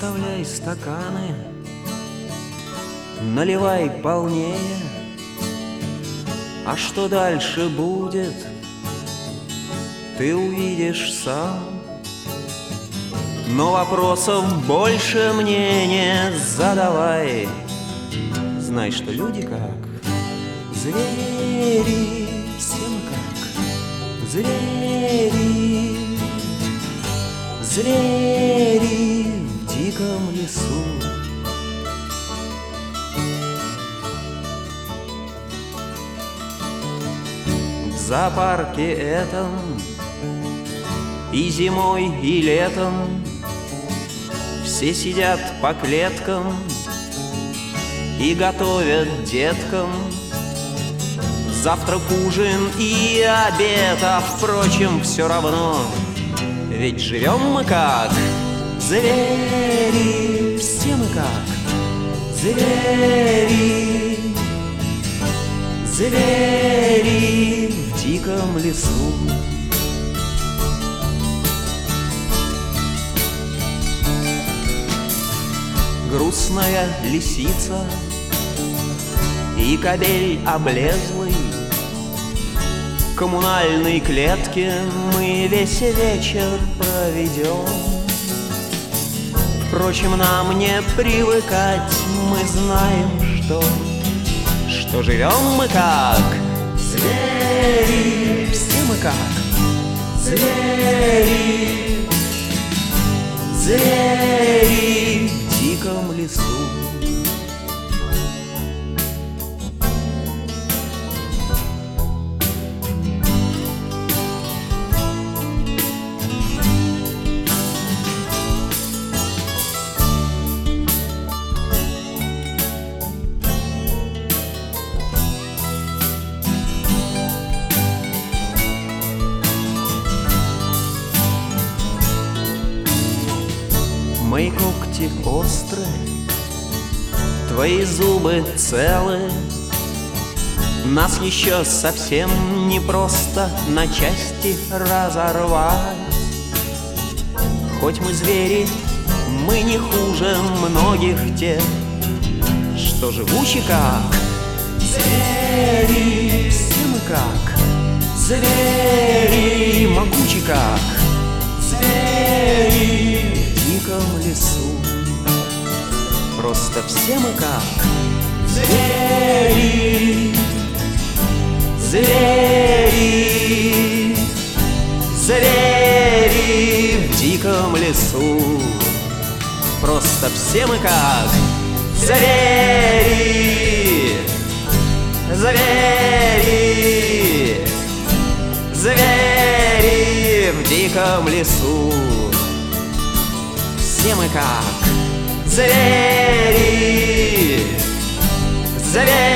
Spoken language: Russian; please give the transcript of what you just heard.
Расставляй стаканы, наливай полнее. А что дальше будет, ты увидишь сам. Но вопросов больше мне не задавай. Знай, что люди как звери, все мы как звери, звери в диком лесу. В зоопарке этом и зимой, и летом все сидят по клеткам и готовят деткам завтрак, ужин и обед. А впрочем, все равно, ведь живем мы как звери, все мы как звери, звери в диком лесу. Грустная лисица и кобель облезлый, в коммунальной клетке мы весь вечер проведем. Впрочем, нам не привыкать, мы знаем, что живем мы как звери, все мы как звери, звери в диком лесу. Мои когти острые, твои зубы целы. Нас еще совсем не просто на части разорвать. Хоть мы звери, мы не хуже многих тех, что живучи как звери, все мы как звери, могучи как звери в диком лесу. Просто все мы как звери, звери, звери в диком лесу. Просто все мы как звери, звери, звери в диком лесу. Все мы как звери, звери.